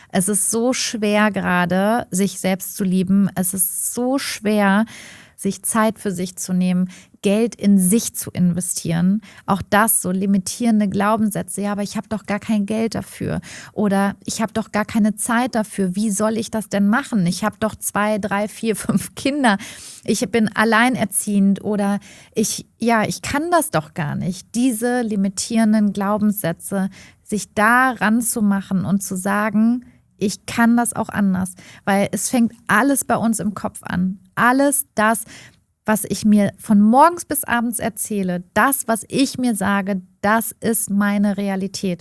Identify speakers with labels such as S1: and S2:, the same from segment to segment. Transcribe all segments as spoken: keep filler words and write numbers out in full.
S1: Es ist so schwer gerade, sich selbst zu lieben. Es ist so schwer, sich Zeit für sich zu nehmen, Geld in sich zu investieren. Auch das, so limitierende Glaubenssätze. Ja, aber ich habe doch gar kein Geld dafür. Oder ich habe doch gar keine Zeit dafür. Wie soll ich das denn machen? Ich habe doch zwei, drei, vier, fünf Kinder. Ich bin alleinerziehend oder ich, ja, ich kann das doch gar nicht. Diese limitierenden Glaubenssätze, sich da ranzumachen und zu sagen, ich kann das auch anders, weil es fängt alles bei uns im Kopf an. Alles das, was ich mir von morgens bis abends erzähle, das, was ich mir sage, das ist meine Realität.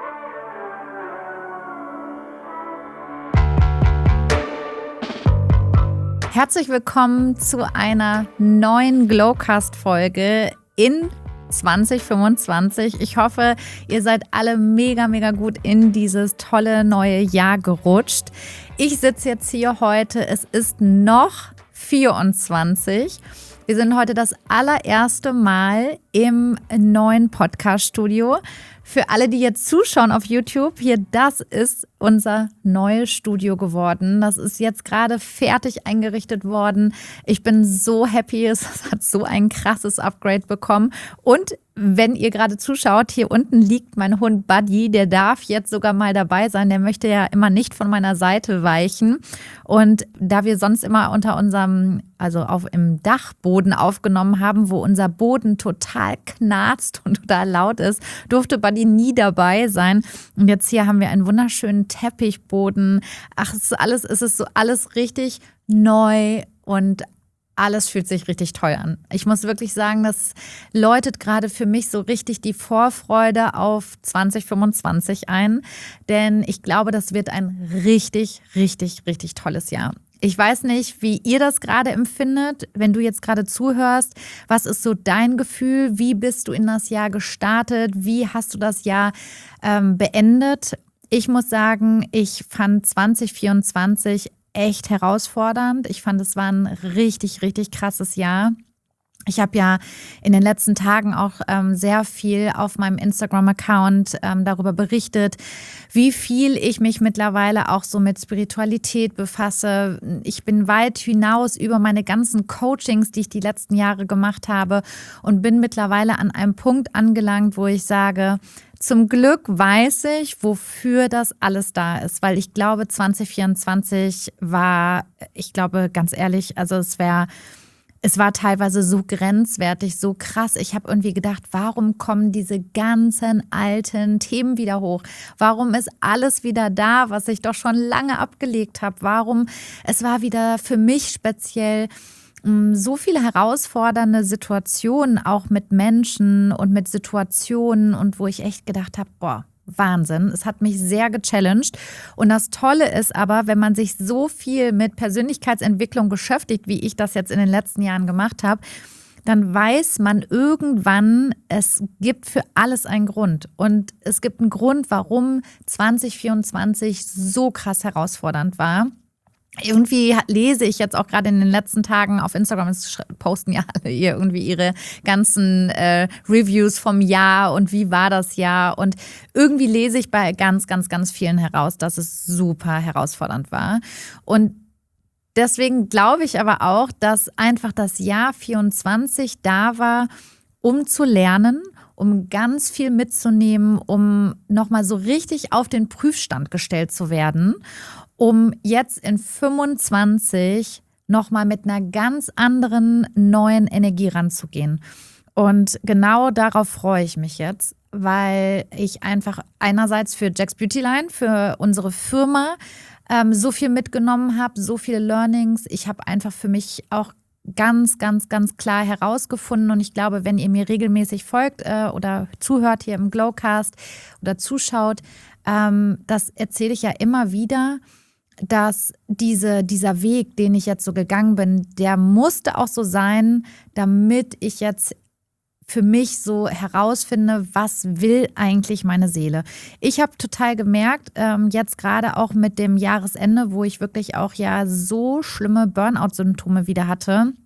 S1: Herzlich willkommen zu einer neuen Glowcast-Folge in zwanzig fünfundzwanzig. Ich hoffe, ihr seid alle mega, mega gut in dieses tolle neue Jahr gerutscht. Ich sitze jetzt hier heute, es ist noch vierundzwanzig. Wir sind heute das allererste Mal im neuen Podcast-Studio. Für alle, die jetzt zuschauen auf YouTube, hier, das ist unser neues Studio geworden. Das ist jetzt gerade fertig eingerichtet worden. Ich bin so happy, es hat so ein krasses Upgrade bekommen. Und wenn ihr gerade zuschaut, hier unten liegt mein Hund Buddy, der darf jetzt sogar mal dabei sein. Der möchte ja immer nicht von meiner Seite weichen. Und da wir sonst immer unter unserem, also auf im Dachboden aufgenommen haben, wo unser Boden total knarzt und total laut ist, durfte Buddy nie dabei sein. Und jetzt hier haben wir einen wunderschönen Teppichboden. Ach, es ist alles, es ist so alles richtig neu und alles fühlt sich richtig toll an. Ich muss wirklich sagen, das läutet gerade für mich so richtig die Vorfreude auf zwanzig fünfundzwanzig ein. Denn ich glaube, das wird ein richtig, richtig, richtig tolles Jahr. Ich weiß nicht, wie ihr das gerade empfindet, wenn du jetzt gerade zuhörst. Was ist so dein Gefühl? Wie bist du in das Jahr gestartet? Wie hast du das Jahr ähm, beendet? Ich muss sagen, ich fand zwanzig vierundzwanzig echt herausfordernd. Ich fand, es war ein richtig, richtig krasses Jahr. Ich habe ja in den letzten Tagen auch ähm, sehr viel auf meinem Instagram-Account ähm, darüber berichtet, wie viel ich mich mittlerweile auch so mit Spiritualität befasse. Ich bin weit hinaus über meine ganzen Coachings, die ich die letzten Jahre gemacht habe und bin mittlerweile an einem Punkt angelangt, wo ich sage, zum Glück weiß ich, wofür das alles da ist, weil ich glaube, zwanzig vierundzwanzig war, ich glaube, ganz ehrlich, also es wäre Es war teilweise so grenzwertig, so krass. Ich habe irgendwie gedacht, warum kommen diese ganzen alten Themen wieder hoch? Warum ist alles wieder da, was ich doch schon lange abgelegt habe? Warum? Es war wieder für mich speziell so viele herausfordernde Situationen, auch mit Menschen und mit Situationen und wo ich echt gedacht habe, boah, Wahnsinn. Es hat mich sehr gechallenged. Und das Tolle ist aber, wenn man sich so viel mit Persönlichkeitsentwicklung beschäftigt, wie ich das jetzt in den letzten Jahren gemacht habe, dann weiß man irgendwann, es gibt für alles einen Grund. Und es gibt einen Grund, warum zwanzig vierundzwanzig so krass herausfordernd war. Irgendwie lese ich jetzt auch gerade in den letzten Tagen auf Instagram, es posten ja alle irgendwie ihre ganzen äh, Reviews vom Jahr und wie war das Jahr. Und irgendwie lese ich bei ganz, ganz, ganz vielen heraus, dass es super herausfordernd war. Und deswegen glaube ich aber auch, dass einfach das Jahr vierundzwanzig da war, um zu lernen, um ganz viel mitzunehmen, um nochmal so richtig auf den Prüfstand gestellt zu werden, um jetzt in fünfundzwanzig nochmal mit einer ganz anderen neuen Energie ranzugehen. Und genau darauf freue ich mich jetzt, weil ich einfach einerseits für Jack's Beauty Line, für unsere Firma, ähm, so viel mitgenommen habe, so viele Learnings. Ich habe einfach für mich auch ganz, ganz, ganz klar herausgefunden und ich glaube, wenn ihr mir regelmäßig folgt äh, oder zuhört hier im Glowcast oder zuschaut, ähm, das erzähle ich ja immer wieder, dass diese, dieser Weg, den ich jetzt so gegangen bin, der musste auch so sein, damit ich jetzt für mich so herausfinde, was will eigentlich meine Seele. Ich habe total gemerkt, ähm, jetzt gerade auch mit dem Jahresende, wo ich wirklich auch ja so schlimme Burnout-Symptome wieder hatte,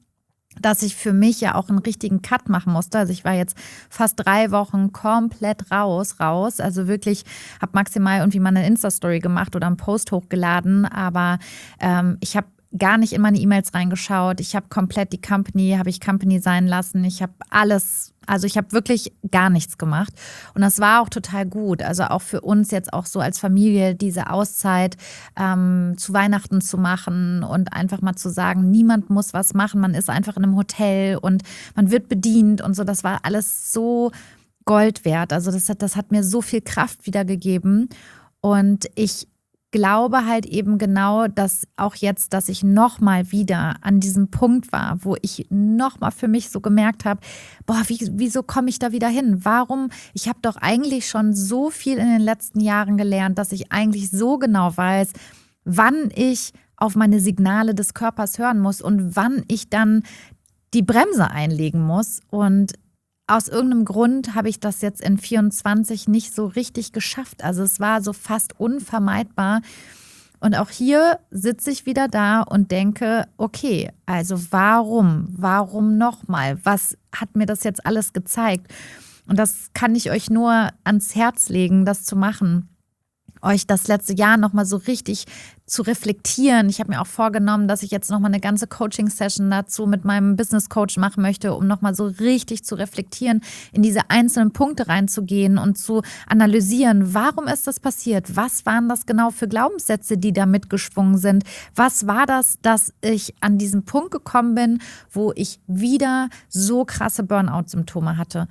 S1: dass ich für mich ja auch einen richtigen Cut machen musste. Also ich war jetzt fast drei Wochen komplett raus, raus. Also wirklich, habe maximal irgendwie mal eine Insta-Story gemacht oder einen Post hochgeladen, aber ähm, ich habe gar nicht in meine E-Mails reingeschaut. Ich habe komplett die Company, habe ich Company sein lassen. Ich habe alles, also ich habe wirklich gar nichts gemacht. Und das war auch total gut. Also auch für uns jetzt auch so als Familie diese Auszeit ähm, zu Weihnachten zu machen und einfach mal zu sagen, niemand muss was machen. Man ist einfach in einem Hotel und man wird bedient und so. Das war alles so Gold wert. Also das hat, das hat mir so viel Kraft wiedergegeben. Und ich glaube halt eben genau, dass auch jetzt, dass ich nochmal wieder an diesem Punkt war, wo ich nochmal für mich so gemerkt habe, boah, wie, wieso komme ich da wieder hin? Warum? Ich habe doch eigentlich schon so viel in den letzten Jahren gelernt, dass ich eigentlich so genau weiß, wann ich auf meine Signale des Körpers hören muss und wann ich dann die Bremse einlegen muss. Und aus irgendeinem Grund habe ich das jetzt in vierundzwanzig nicht so richtig geschafft. Also es war so fast unvermeidbar. Und auch hier sitze ich wieder da und denke, okay, also warum? Warum nochmal? Was hat mir das jetzt alles gezeigt? Und das kann ich euch nur ans Herz legen, das zu machen. Euch das letzte Jahr nochmal so richtig zu reflektieren. Ich habe mir auch vorgenommen, dass ich jetzt nochmal eine ganze Coaching-Session dazu mit meinem Business-Coach machen möchte, um nochmal so richtig zu reflektieren, in diese einzelnen Punkte reinzugehen und zu analysieren, warum ist das passiert? Was waren das genau für Glaubenssätze, die da mitgeschwungen sind? Was war das, dass ich an diesen Punkt gekommen bin, wo ich wieder so krasse Burnout-Symptome hatte?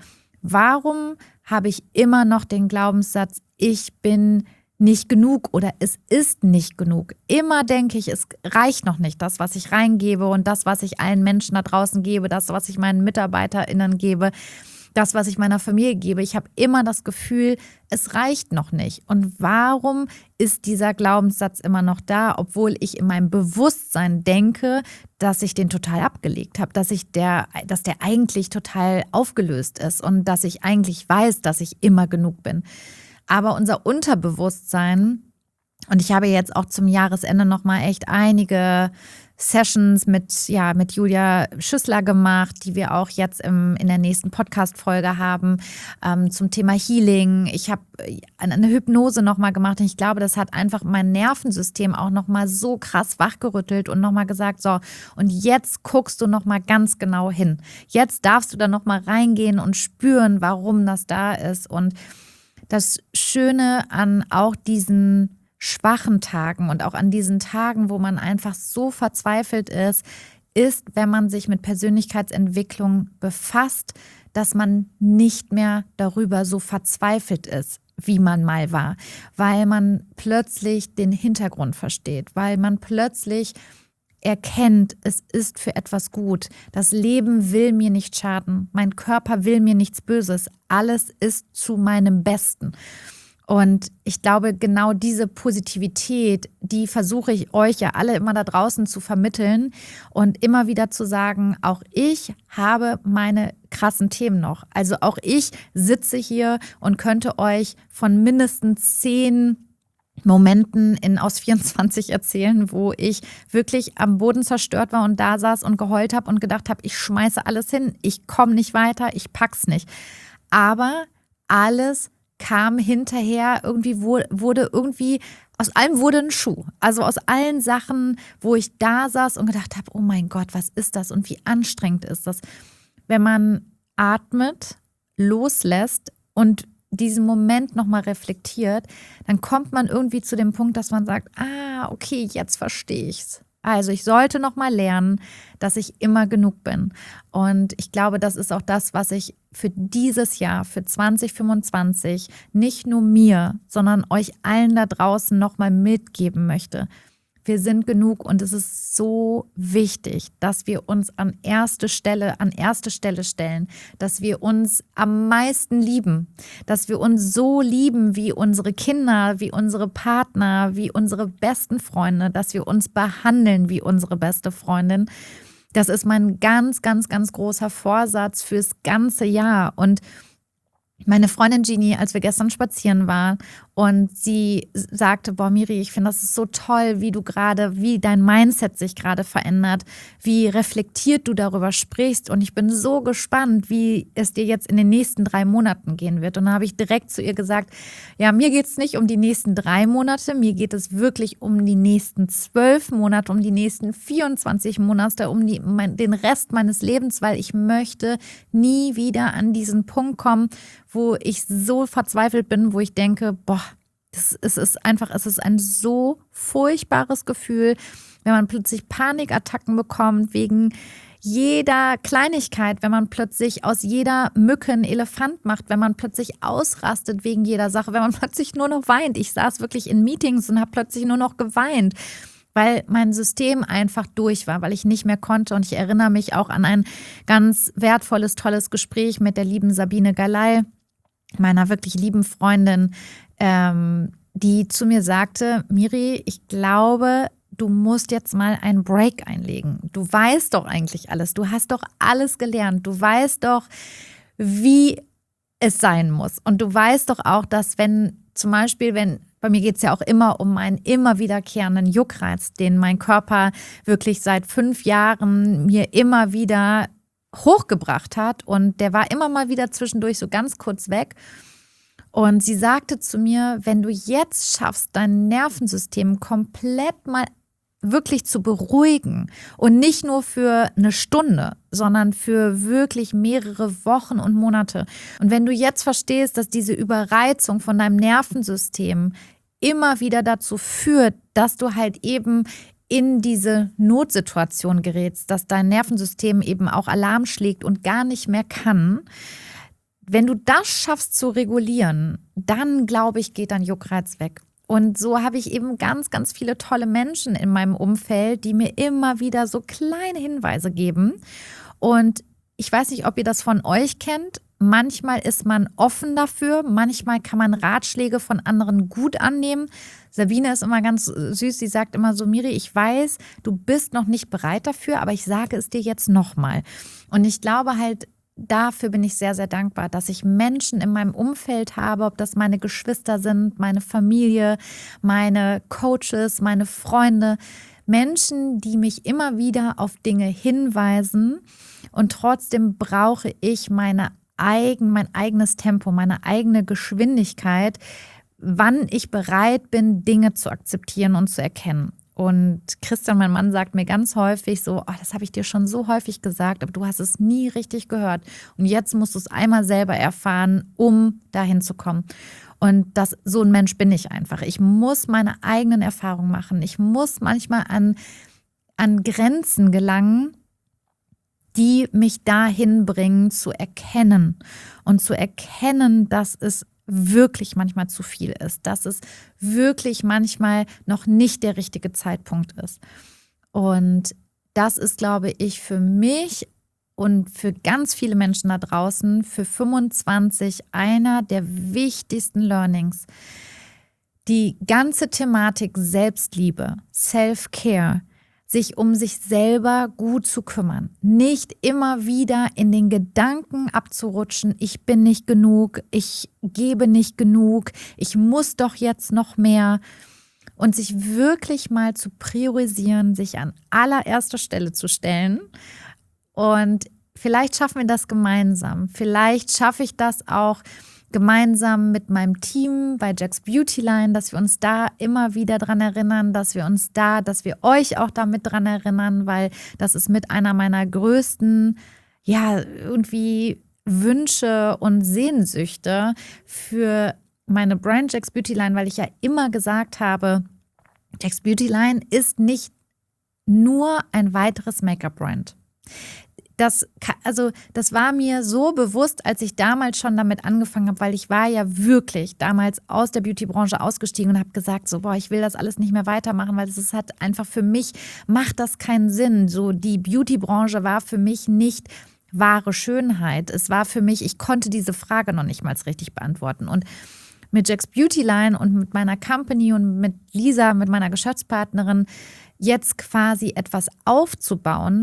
S1: Warum habe ich immer noch den Glaubenssatz, ich bin nicht genug oder es ist nicht genug. Immer denke ich, es reicht noch nicht, das, was ich reingebe und das, was ich allen Menschen da draußen gebe, das, was ich meinen MitarbeiterInnen gebe, das, was ich meiner Familie gebe. Ich habe immer das Gefühl, es reicht noch nicht. Und warum ist dieser Glaubenssatz immer noch da, obwohl ich in meinem Bewusstsein denke, dass ich den total abgelegt habe, dass ich der, dass der eigentlich total aufgelöst ist und dass ich eigentlich weiß, dass ich immer genug bin. Aber unser Unterbewusstsein, und ich habe jetzt auch zum Jahresende nochmal echt einige Sessions mit, ja, mit Julia Schüssler gemacht, die wir auch jetzt im, in der nächsten Podcast-Folge haben, ähm, zum Thema Healing. Ich habe eine Hypnose nochmal gemacht und ich glaube, das hat einfach mein Nervensystem auch nochmal so krass wachgerüttelt und nochmal gesagt, so, und jetzt guckst du nochmal ganz genau hin. Jetzt darfst du da nochmal reingehen und spüren, warum das da ist. Und das Schöne an auch diesen schwachen Tagen und auch an diesen Tagen, wo man einfach so verzweifelt ist, ist, wenn man sich mit Persönlichkeitsentwicklung befasst, dass man nicht mehr darüber so verzweifelt ist, wie man mal war, weil man plötzlich den Hintergrund versteht, weil man plötzlich erkennt, es ist für etwas gut. Das Leben will mir nicht schaden. Mein Körper will mir nichts Böses. Alles ist zu meinem Besten. Und ich glaube, genau diese Positivität, die versuche ich euch ja alle immer da draußen zu vermitteln und immer wieder zu sagen, auch ich habe meine krassen Themen noch. Also auch ich sitze hier und könnte euch von mindestens zehn Momenten in aus vierundzwanzig erzählen, wo ich wirklich am Boden zerstört war und da saß und geheult habe und gedacht habe, ich schmeiße alles hin, ich komme nicht weiter, ich pack's nicht. Aber alles kam hinterher, irgendwie wurde irgendwie, aus allem wurde ein Schuh. Also aus allen Sachen, wo ich da saß und gedacht habe, oh mein Gott, was ist das und wie anstrengend ist das, wenn man atmet, loslässt und diesen Moment nochmal reflektiert, dann kommt man irgendwie zu dem Punkt, dass man sagt, ah, okay, jetzt verstehe ich's. Also ich sollte nochmal lernen, dass ich immer genug bin. Und ich glaube, das ist auch das, was ich für dieses Jahr, für zwanzig fünfundzwanzig, nicht nur mir, sondern euch allen da draußen nochmal mitgeben möchte. Wir sind genug und es ist so wichtig, dass wir uns an erste Stelle, an erste Stelle stellen, dass wir uns am meisten lieben, dass wir uns so lieben wie unsere Kinder, wie unsere Partner, wie unsere besten Freunde, dass wir uns behandeln wie unsere beste Freundin. Das ist mein ganz, ganz, ganz großer Vorsatz fürs ganze Jahr. Und meine Freundin Genie, als wir gestern spazieren waren Und sie sagte, boah Miri, ich finde, das ist so toll, wie du gerade, wie dein Mindset sich gerade verändert, wie reflektiert du darüber sprichst. Und ich bin so gespannt, wie es dir jetzt in den nächsten drei Monaten gehen wird. Und dann habe ich direkt zu ihr gesagt, ja, mir geht es nicht um die nächsten drei Monate, mir geht es wirklich um die nächsten zwölf Monate, um die nächsten vierundzwanzig Monate, um die, mein, den Rest meines Lebens, weil ich möchte nie wieder an diesen Punkt kommen, wo ich so verzweifelt bin, wo ich denke, boah, das, es ist einfach, es ist ein so furchtbares Gefühl, wenn man plötzlich Panikattacken bekommt wegen jeder Kleinigkeit, wenn man plötzlich aus jeder Mücke einen Elefant macht, wenn man plötzlich ausrastet wegen jeder Sache, wenn man plötzlich nur noch weint. Ich saß wirklich in Meetings und habe plötzlich nur noch geweint, weil mein System einfach durch war, weil ich nicht mehr konnte. Und ich erinnere mich auch an ein ganz wertvolles, tolles Gespräch mit der lieben Sabine Galay, meiner wirklich lieben Freundin, ähm, die zu mir sagte, Miri, ich glaube, du musst jetzt mal einen Break einlegen. Du weißt doch eigentlich alles. Du hast doch alles gelernt. Du weißt doch, wie es sein muss. Und du weißt doch auch, dass wenn zum Beispiel, wenn bei mir geht es ja auch immer um einen immer wiederkehrenden Juckreiz, den mein Körper wirklich seit fünf Jahren mir immer wieder hochgebracht hat. Und der war immer mal wieder zwischendurch so ganz kurz weg. Und sie sagte zu mir, wenn du jetzt schaffst, dein Nervensystem komplett mal wirklich zu beruhigen und nicht nur für eine Stunde, sondern für wirklich mehrere Wochen und Monate. Und wenn du jetzt verstehst, dass diese Überreizung von deinem Nervensystem immer wieder dazu führt, dass du halt eben in diese Notsituation gerätst, dass dein Nervensystem eben auch Alarm schlägt und gar nicht mehr kann. Wenn du das schaffst zu regulieren, dann, glaube ich, geht dein Juckreiz weg. Und so habe ich eben ganz, ganz viele tolle Menschen in meinem Umfeld, die mir immer wieder so kleine Hinweise geben. Und ich weiß nicht, ob ihr das von euch kennt. Manchmal ist man offen dafür, manchmal kann man Ratschläge von anderen gut annehmen. Sabine ist immer ganz süß, sie sagt immer so, Miri, ich weiß, du bist noch nicht bereit dafür, aber ich sage es dir jetzt nochmal. Und ich glaube halt, dafür bin ich sehr, sehr dankbar, dass ich Menschen in meinem Umfeld habe, ob das meine Geschwister sind, meine Familie, meine Coaches, meine Freunde, Menschen, die mich immer wieder auf Dinge hinweisen und trotzdem brauche ich meine eigen, mein eigenes Tempo, meine eigene Geschwindigkeit, wann ich bereit bin, Dinge zu akzeptieren und zu erkennen. Und Christian, mein Mann, sagt mir ganz häufig so, oh, das habe ich dir schon so häufig gesagt, aber du hast es nie richtig gehört. Und jetzt musst du es einmal selber erfahren, um dahin zu kommen. Und das, so ein Mensch bin ich einfach. Ich muss meine eigenen Erfahrungen machen. Ich muss manchmal an, an Grenzen gelangen, die mich dahin bringen, zu erkennen. Und zu erkennen, dass es wirklich manchmal zu viel ist, dass es wirklich manchmal noch nicht der richtige Zeitpunkt ist. Und das ist, glaube ich, für mich und für ganz viele Menschen da draußen, für fünfundzwanzig einer der wichtigsten Learnings. Die ganze Thematik Selbstliebe, Self-Care, sich um sich selber gut zu kümmern. Nicht immer wieder in den Gedanken abzurutschen, ich bin nicht genug, ich gebe nicht genug, ich muss doch jetzt noch mehr. Und sich wirklich mal zu priorisieren, sich an allererster Stelle zu stellen. Und vielleicht schaffen wir das gemeinsam. Vielleicht schaffe ich das auch gemeinsam mit meinem Team bei Jack's Beautyline, dass wir uns da immer wieder dran erinnern, dass wir uns da, dass wir euch auch damit dran erinnern, weil das ist mit einer meiner größten, ja, irgendwie Wünsche und Sehnsüchte für meine Brand Jack's Beautyline, weil ich ja immer gesagt habe, Jack's Beautyline ist nicht nur ein weiteres Make-up-Brand. Das, also, das war mir so bewusst, als ich damals schon damit angefangen habe, weil ich war ja wirklich damals aus der Beautybranche ausgestiegen und habe gesagt, so, boah, ich will das alles nicht mehr weitermachen, weil es hat einfach für mich, macht das keinen Sinn. So, die Beautybranche war für mich nicht wahre Schönheit. Es war für mich, ich konnte diese Frage noch nicht mal richtig beantworten. Und mit Jack's Beautyline und mit meiner Company und mit Lisa, mit meiner Geschäftspartnerin, jetzt quasi etwas aufzubauen,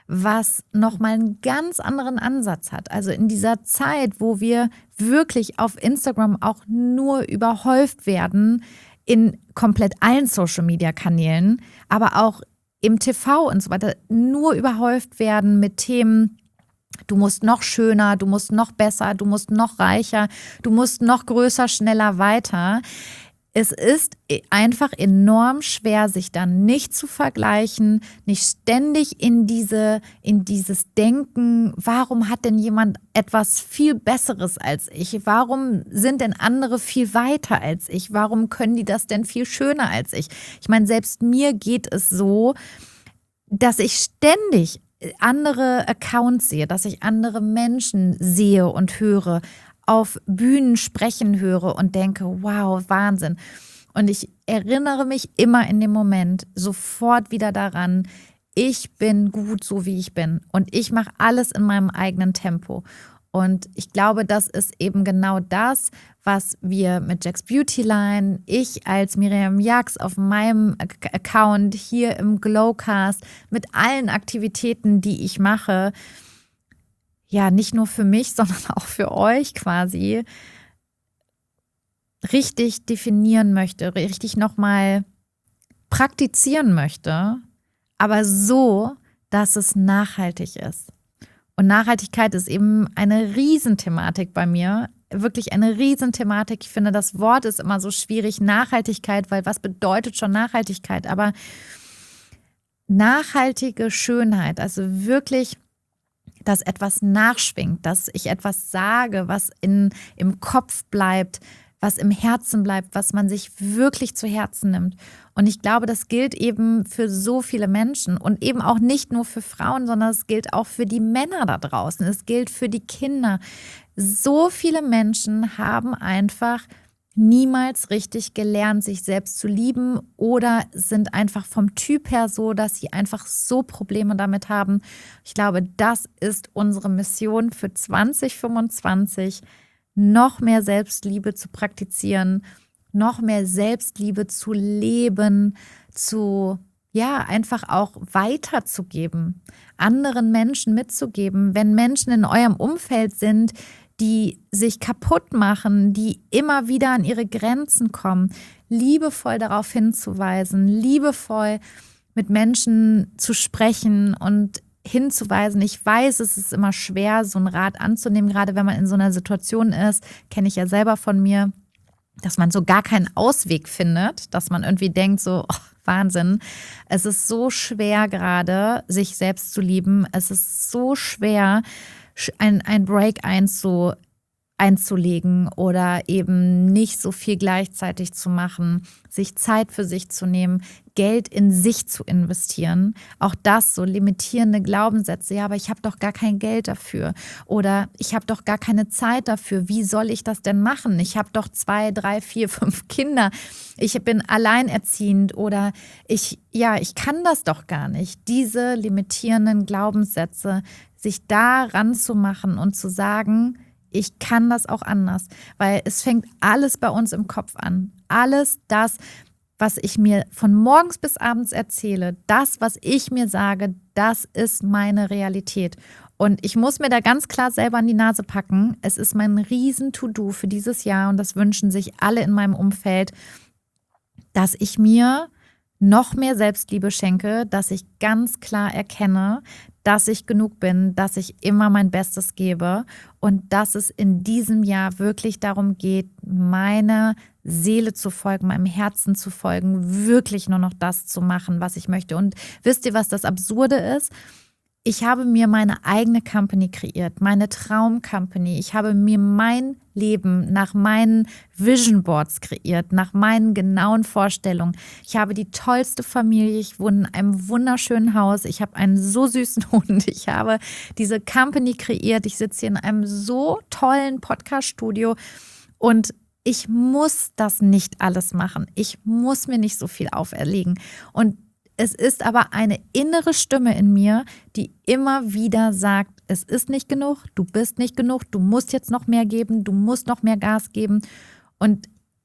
S1: was nochmal einen ganz anderen Ansatz hat. Also in dieser Zeit, wo wir wirklich auf Instagram auch nur überhäuft werden, in komplett allen Social-Media-Kanälen, aber auch im T V und so weiter, nur überhäuft werden mit Themen, du musst noch schöner, du musst noch besser, du musst noch reicher, du musst noch größer, schneller, weiter. Es ist einfach enorm schwer, sich dann nicht zu vergleichen, nicht ständig in diese, in dieses Denken, warum hat denn jemand etwas viel Besseres als ich? Warum sind denn andere viel weiter als ich? Warum können die das denn viel schöner als ich? Ich meine, selbst mir geht es so, dass ich ständig andere Accounts sehe, dass ich andere Menschen sehe und höre, auf Bühnen sprechen höre und denke, wow, Wahnsinn. Und ich erinnere mich immer in dem Moment sofort wieder daran, ich bin gut so, wie ich bin. Und ich mache alles in meinem eigenen Tempo. Und ich glaube, das ist eben genau das, was wir mit Jax Beauty Line, ich als Miriam Jax auf meinem Account hier im Glowcast, mit allen Aktivitäten, die ich mache, ja, nicht nur für mich, sondern auch für euch quasi richtig definieren möchte, richtig nochmal praktizieren möchte, aber so, dass es nachhaltig ist. Und Nachhaltigkeit ist eben eine Riesenthematik bei mir, wirklich eine Riesenthematik. Ich finde, das Wort ist immer so schwierig, Nachhaltigkeit, weil was bedeutet schon Nachhaltigkeit? Aber nachhaltige Schönheit, also wirklich, dass etwas nachschwingt, dass ich etwas sage, was in, im Kopf bleibt, was im Herzen bleibt, was man sich wirklich zu Herzen nimmt. Und ich glaube, das gilt eben für so viele Menschen und eben auch nicht nur für Frauen, sondern es gilt auch für die Männer da draußen. Es gilt für die Kinder. So viele Menschen haben einfach niemals richtig gelernt, sich selbst zu lieben oder sind einfach vom Typ her so, dass sie einfach so Probleme damit haben. Ich glaube, das ist unsere Mission für zwanzig fünfundzwanzig, noch mehr Selbstliebe zu praktizieren, noch mehr Selbstliebe zu leben, zu, ja, einfach auch weiterzugeben, anderen Menschen mitzugeben. Wenn Menschen in eurem Umfeld sind, die sich kaputt machen, die immer wieder an ihre Grenzen kommen, liebevoll darauf hinzuweisen, liebevoll mit Menschen zu sprechen und hinzuweisen. Ich weiß, es ist immer schwer, so einen Rat anzunehmen, gerade wenn man in so einer Situation ist, kenne ich ja selber von mir, dass man so gar keinen Ausweg findet, dass man irgendwie denkt, so, oh, Wahnsinn, es ist so schwer gerade, sich selbst zu lieben, es ist so schwer, ein, ein Break einzu, einzulegen oder eben nicht so viel gleichzeitig zu machen, sich Zeit für sich zu nehmen, Geld in sich zu investieren. Auch das, so limitierende Glaubenssätze, ja, aber ich habe doch gar kein Geld dafür oder ich habe doch gar keine Zeit dafür. Wie soll ich das denn machen? Ich habe doch zwei, drei, vier, fünf Kinder. Ich bin alleinerziehend oder ich, ja, ich kann das doch gar nicht. Diese limitierenden Glaubenssätze, sich da ranzumachen und zu sagen, ich kann das auch anders, weil es fängt alles bei uns im Kopf an. Alles das, was ich mir von morgens bis abends erzähle, das, was ich mir sage, das ist meine Realität. Und ich muss mir da ganz klar selber an die Nase packen. Es ist mein Riesen-To-Do für dieses Jahr und das wünschen sich alle in meinem Umfeld, dass ich mir noch mehr Selbstliebe schenke, dass ich ganz klar erkenne, dass ich genug bin, dass ich immer mein Bestes gebe und dass es in diesem Jahr wirklich darum geht, meiner Seele zu folgen, meinem Herzen zu folgen, wirklich nur noch das zu machen, was ich möchte. Und wisst ihr, was das Absurde ist? Ich habe mir meine eigene Company kreiert, meine Traum-Company. Ich habe mir mein Leben nach meinen Vision Boards kreiert, nach meinen genauen Vorstellungen. Ich habe die tollste Familie, ich wohne in einem wunderschönen Haus, ich habe einen so süßen Hund, ich habe diese Company kreiert, ich sitze hier in einem so tollen Podcast-Studio und ich muss das nicht alles machen. Ich muss mir nicht so viel auferlegen. Und es ist aber eine innere Stimme in mir, die immer wieder sagt, es ist nicht genug, du bist nicht genug, du musst jetzt noch mehr geben, du musst noch mehr Gas geben. Und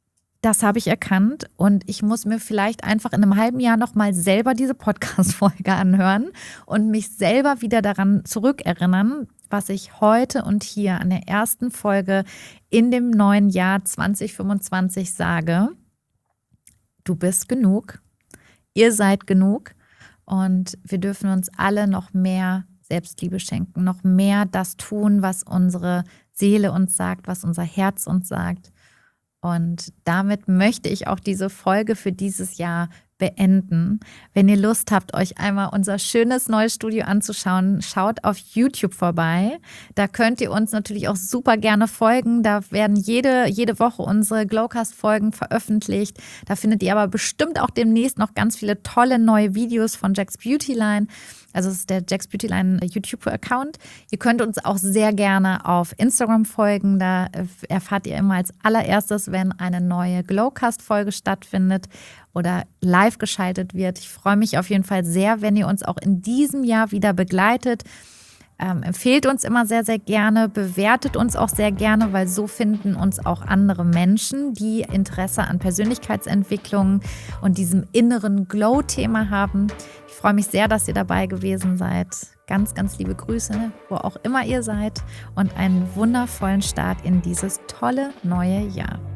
S1: das habe ich erkannt und ich muss mir vielleicht einfach in einem halben Jahr nochmal selber diese Podcast-Folge anhören und mich selber wieder daran zurückerinnern, was ich heute und hier an der ersten Folge in dem neuen Jahr zwanzig fünfundzwanzig sage. Du bist genug, ihr seid genug und wir dürfen uns alle noch mehr Selbstliebe schenken, noch mehr das tun, was unsere Seele uns sagt, was unser Herz uns sagt. Und damit möchte ich auch diese Folge für dieses Jahr beenden. Wenn ihr Lust habt, euch einmal unser schönes neues Studio anzuschauen, schaut auf YouTube vorbei. Da könnt ihr uns natürlich auch super gerne folgen. Da werden jede, jede Woche unsere Glowcast-Folgen veröffentlicht. Da findet ihr aber bestimmt auch demnächst noch ganz viele tolle neue Videos von Jack's Beauty Line. Also es ist der Jack's Beauty Line YouTube-Account. Ihr könnt uns auch sehr gerne auf Instagram folgen. Da erfahrt ihr immer als allererstes, wenn eine neue Glowcast-Folge stattfindet oder live geschaltet wird. Ich freue mich auf jeden Fall sehr, wenn ihr uns auch in diesem Jahr wieder begleitet. Ähm, empfehlt uns immer sehr, sehr gerne, bewertet uns auch sehr gerne, weil so finden uns auch andere Menschen, die Interesse an Persönlichkeitsentwicklung und diesem inneren Glow-Thema haben. Ich freue mich sehr, dass ihr dabei gewesen seid. Ganz, ganz liebe Grüße, wo auch immer ihr seid und einen wundervollen Start in dieses tolle neue Jahr.